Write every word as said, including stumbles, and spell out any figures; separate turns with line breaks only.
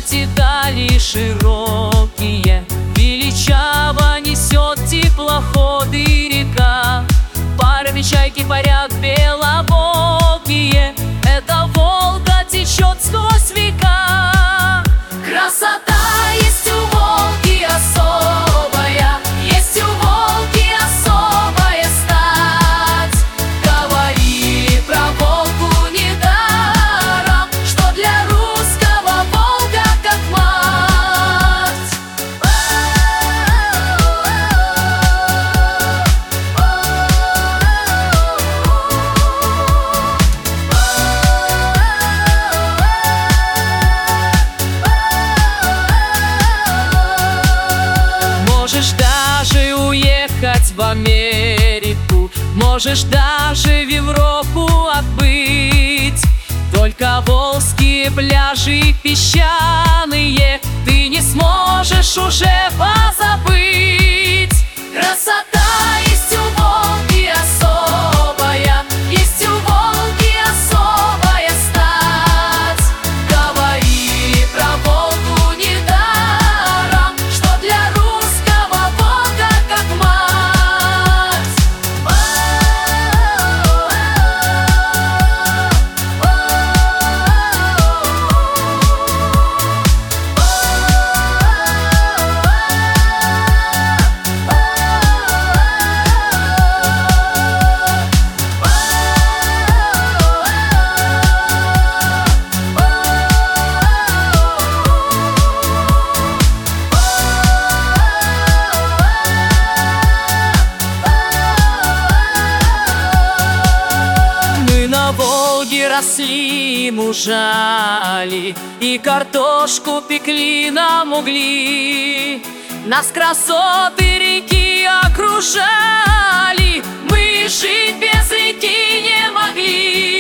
эти дали широкие, величаво несет теплоходы река. Парами чайки парят белобокие, эта Волга течет сквозь века. Красота есть у Волги особая, есть у Волги особая стать. Говорили про Волгу недаром, что для русского Волга как мать. Можешь даже уехать в Америку, можешь даже в Европу отбыть. Только волжские пляжи песчаные ты не сможешь уже позабыть. Красота есть у Волги особая, есть у Волги особая стать. Говорили про Волгу недаром, что для русского Волга как мать. Мы на Волге росли, мужали, и картошку пекли на угли. Нас красоты реки окружали, мы жить без реки не могли.